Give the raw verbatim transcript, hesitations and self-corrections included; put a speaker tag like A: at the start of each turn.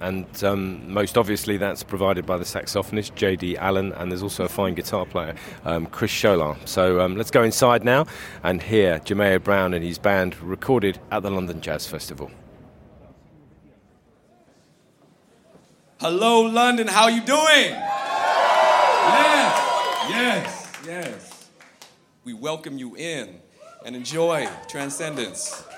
A: and um, most obviously that's provided by the saxophonist J D Allen, and there's also a fine guitar player, um, Chris Scholar. So um, let's go inside now and hear Jermaine Brown and his band recorded at the London Jazz Festival.
B: Hello, London. How you doing? Yes, yes, yes. We welcome you in and enjoy Transcendence.